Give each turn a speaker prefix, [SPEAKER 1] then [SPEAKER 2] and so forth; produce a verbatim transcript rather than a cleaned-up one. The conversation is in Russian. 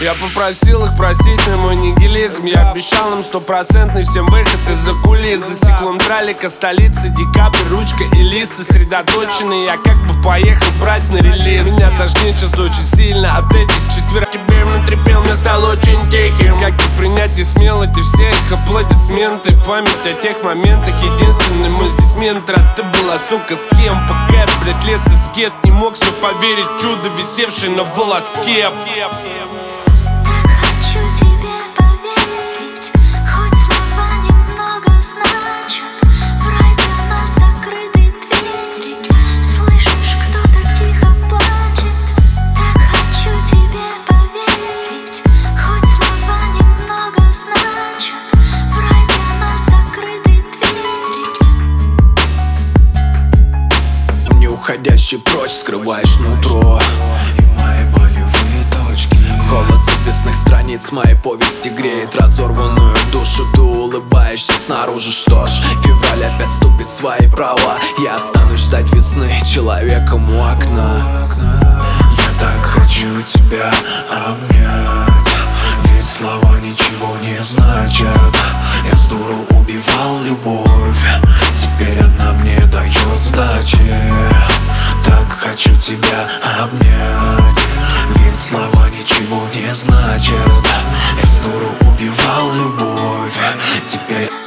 [SPEAKER 1] Я попросил их простить на мой нигилизм. Я обещал им стопроцентный всем выход из-за кулис. За стеклом тралика столицы, декабрь, ручка и лист сосредоточенный. Я как бы поехал брать на релиз. Меня тошнит сейчас очень сильно от этих четверок. Тебе внутри пел, мне стал очень тихим. Как и принять не смел эти все их аплодисменты. Память о тех моментах, единственный мой здесь ментор. А ты была, сука, с кем? Пока я, блядь, лес и скет, не мог все поверить, чудо, висевшее на волоске.
[SPEAKER 2] Уходящий прочь, скрываешь нутро и мои болевые точки. Холод записных страниц моей повести греет разорванную душу. Ты улыбаешься снаружи, что ж, февраль опять ступит в свои права. Я останусь ждать весны человеком у окна. Я так хочу тебя обнять, ведь слова ничего не значат. Я с дуру убивал любовь, теперь она мне дает сдачи. Так хочу тебя обнять, ведь слова ничего не значат. Я с дуру убивал любовь, теперь